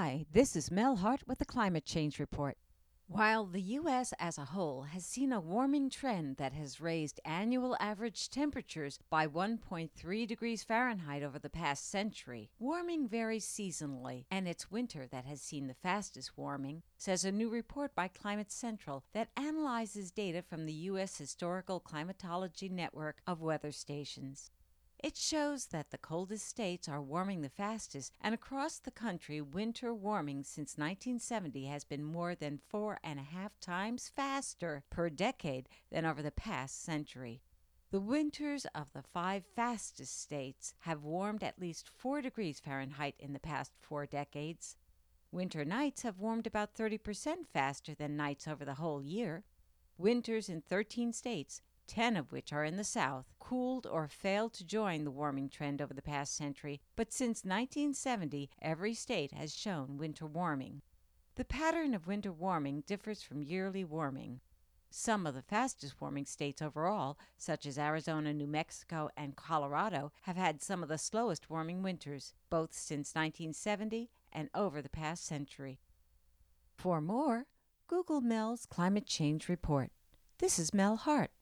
Hi, this is Mel Hart with the Climate Change Report. While the U.S. as a whole has seen a warming trend that has raised annual average temperatures by 1.3 degrees Fahrenheit over the past century, warming varies seasonally, and it's winter that has seen the fastest warming, says a new report by Climate Central that analyzes data from the U.S. Historical Climatology Network of weather stations. It shows that the coldest states are warming the fastest, and across the country, winter warming since 1970 has been more than 4.5 times faster per decade than over the past century. The winters of the 5 fastest states have warmed at least 4 degrees Fahrenheit in the past 4 decades. Winter nights have warmed about 30% faster than nights over the whole year. Winters in 13 states, 10 of which are in the South, cooled or failed to join the warming trend over the past century, but since 1970, every state has shown winter warming. The pattern of winter warming differs from yearly warming. Some of the fastest warming states overall, such as Arizona, New Mexico, and Colorado, have had some of the slowest warming winters, both since 1970 and over the past century. For more, Google Mel's Climate Change Report. This is Mel Hart.